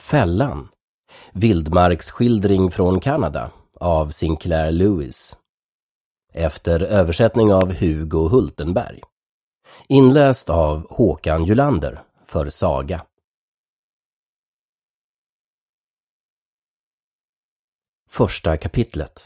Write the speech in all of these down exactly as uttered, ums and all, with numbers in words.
Fällan. Vildmarksskildring från Kanada av Sinclair Lewis. Efter översättning av Hugo Hultenberg. Inläst av Håkan Julander för Saga. Första kapitlet.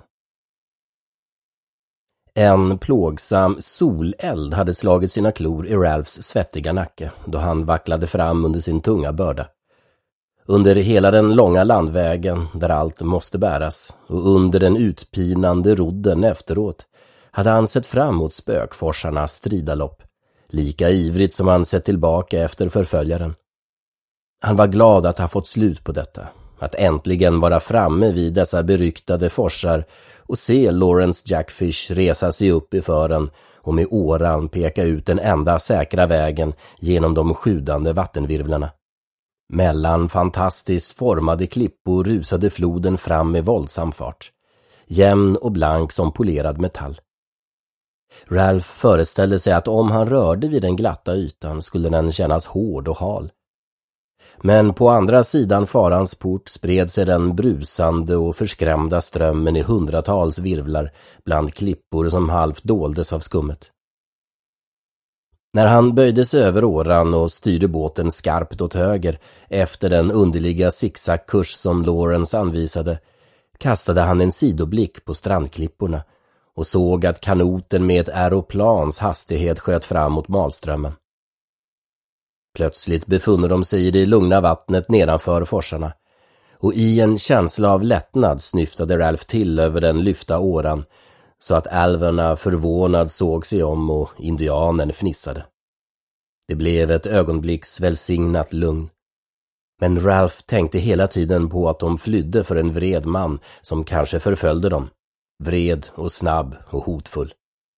En plågsam soleld hade slagit sina klor i Ralphs svettiga nacke då han vacklade fram under sin tunga börda. Under hela den långa landvägen där allt måste bäras och under den utpinande rodden efteråt hade han sett fram mot spökforsarnas stridalopp, lika ivrigt som han sett tillbaka efter förföljaren. Han var glad att ha fått slut på detta, att äntligen vara framme vid dessa beryktade forsar och se Lawrence Jackfish resa sig upp i fören och med åran peka ut den enda säkra vägen genom de sjudande vattenvirvlarna. Mellan fantastiskt formade klippor rusade floden fram med våldsam fart, jämn och blank som polerad metall. Ralph föreställde sig att om han rörde vid den glatta ytan skulle den kännas hård och hal. Men på andra sidan farans port spred sig den brusande och förskrämda strömmen i hundratals virvlar bland klippor som halvt doldes av skummet. När han böjde sig över åran och styrde båten skarpt åt höger efter den underliga zigzagkurs som Lawrence anvisade, kastade han en sidoblick på strandklipporna och såg att kanoten med ett aeroplans hastighet sköt fram mot Malströmmen. Plötsligt befunner de sig i det lugna vattnet nedanför forsarna, och i en känsla av lättnad snyftade Ralph till över den lyfta åran så att alverna förvånad såg sig om och indianen fnissade. Det blev ett ögonblicks välsignat lugn. Men Ralph tänkte hela tiden på att de flydde för en vred man som kanske förföljde dem. Vred och snabb och hotfull.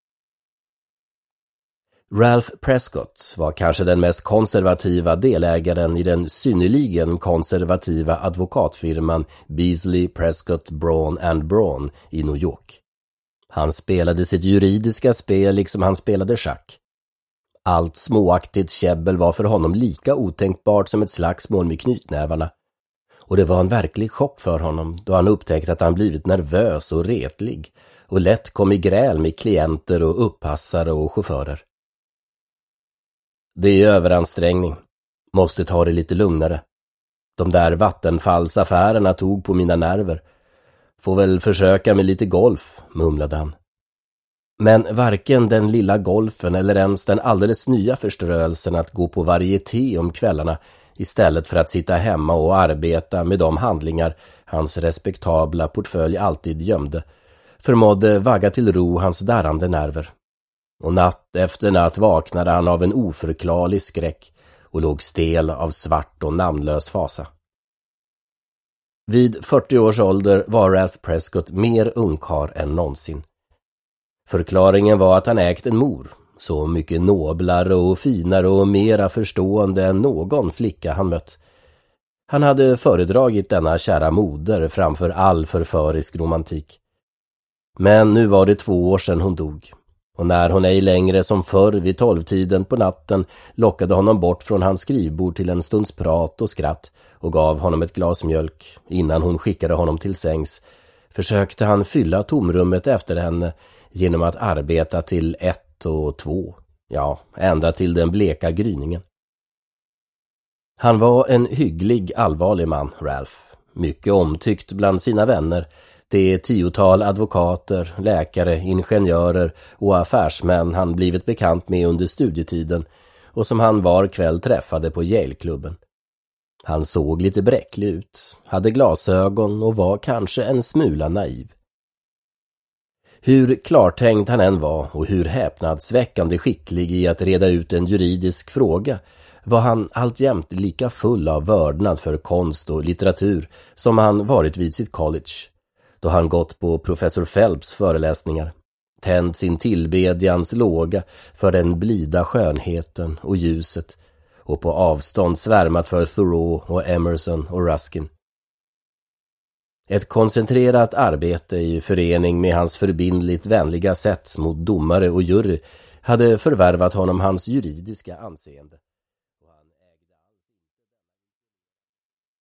Ralph Prescott var kanske den mest konservativa delägaren i den synnerligen konservativa advokatfirman Beasley, Prescott, Braun and Braun i New York. Han spelade sitt juridiska spel liksom han spelade schack. Allt småaktigt käbbel var för honom lika otänkbart som ett slagsmål med knytnävarna. Och det var en verklig chock för honom då han upptäckte att han blivit nervös och retlig och lätt kom i gräl med klienter och upppassare och chaufförer. Det är överansträngning. Måste ta det lite lugnare. De där vattenfallsaffärerna tog på mina nerver. Får väl försöka med lite golf, mumlade han. Men varken den lilla golfen eller ens den alldeles nya förströelsen att gå på varieté om kvällarna istället för att sitta hemma och arbeta med de handlingar hans respektabla portfölj alltid gömde, förmådde vagga till ro hans darrande nerver. Och natt efter natt vaknade han av en oförklarlig skräck och låg stel av svart och namnlös fasa. Vid fyrtio års ålder var Ralph Prescott mer ungkarl än någonsin. Förklaringen var att han ägt en mor, så mycket noblare och finare och mera förstående än någon flicka han mött. Han hade föredragit denna kära moder framför all förförisk romantik. Men nu var det två år sedan hon dog, och när hon ej längre som förr vid tolvtiden på natten lockade honom bort från hans skrivbord till en stunds prat och skratt och gav honom ett glas mjölk innan hon skickade honom till sängs, försökte han fylla tomrummet efter henne genom att arbeta till ett och två, ja, ända till den bleka gryningen. Han var en hygglig, allvarlig man, Ralph, mycket omtyckt bland sina vänner, det tiotal advokater, läkare, ingenjörer och affärsmän han blivit bekant med under studietiden och som han var kväll träffade på Yale-klubben. Han såg lite bräcklig ut, hade glasögon och var kanske en smula naiv. Hur klartänkt han än var och hur häpnadsväckande skicklig i att reda ut en juridisk fråga var han alltjämt lika full av vördnad för konst och litteratur som han varit vid sitt college, då han gått på professor Phelps föreläsningar, tänt sin tillbedjans låga för den blida skönheten och ljuset och på avstånd svärmat för Thoreau och Emerson och Ruskin. Ett koncentrerat arbete i förening med hans förbindligt vänliga sätt mot domare och jury hade förvärvat honom hans juridiska anseende.